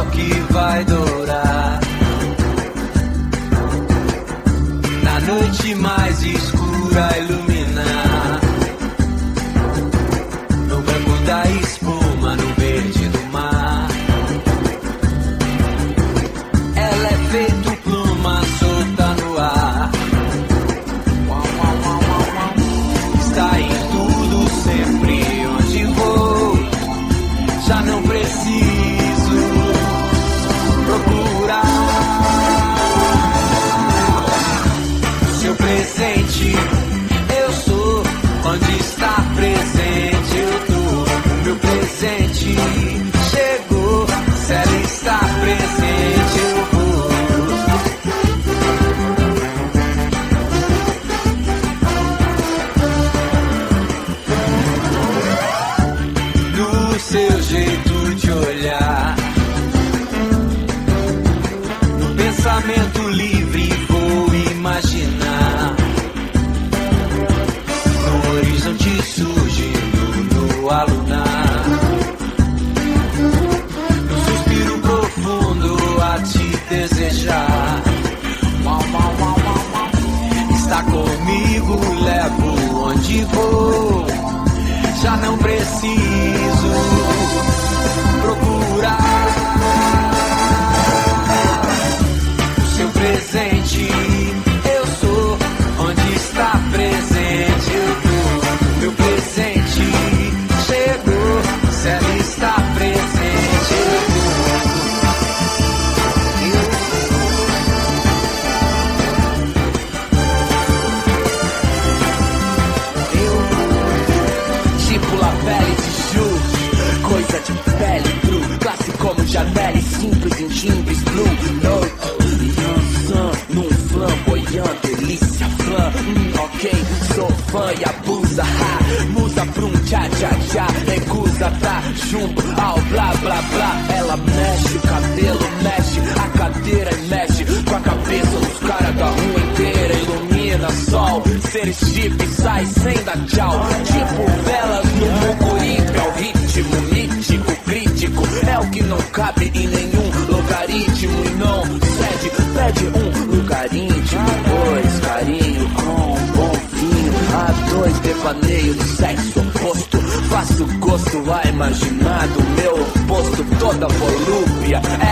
que vai dourar. Na noite mais escura iluminar. No branco da espuma, no verde do mar. Ela é feito pluma solta no ar. Está em tudo, sempre onde vou. Já não preciso procurar. Seu presente, eu sou. Onde está presente, eu tô. Meu presente chegou. Se ela está presente, eu vou. Do seu jeito de olhar, no pensamento livre vou imaginar. No horizonte surgindo no alunar. No suspiro profundo a te desejar. Está comigo, levo onde vou. Já não preciso procurar. O seu presente, eu sou. Onde está presente, eu tô. Meu presente chegou. Se ela está presente, eu tô. Pele de Ju, coisa de pele true. Classe como Janelle, simples em timbres blue note. Num flamboyant, delícia fã. Ok, sou fã e abusa. Musa pra um tchá-tchá-tchá. Recusa, tá junto ao blá blá blá. Ela mexe o cabelo, mexe a cadeira e mexe com a cabeça dos caras da rua inteira. Ilumina sol, seres chip, sai sem dar tchau. Tipo velas no mucuripe, ao ritmo mítico, crítico. É o que não cabe em nenhum logaritmo e não cede, pede um lugar íntimo. Dois, carinho com um bom vinho. A2, devaneio do sexo oposto. Faço gosto a imaginar do meu oposto. Toda volúpia